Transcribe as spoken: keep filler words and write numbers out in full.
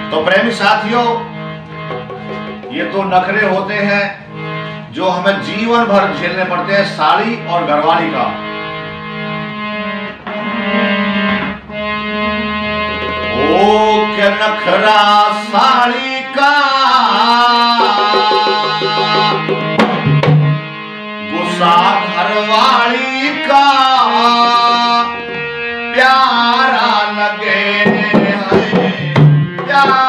तो प्रेमी साथियों, ये तो नखरे होते हैं जो हमें जीवन भर झेलने पड़ते हैं साड़ी और घरवाली का। ओ क्या नखरा साड़ी का, गुस्सा घरवाली का, प्यारा लगे है प्यार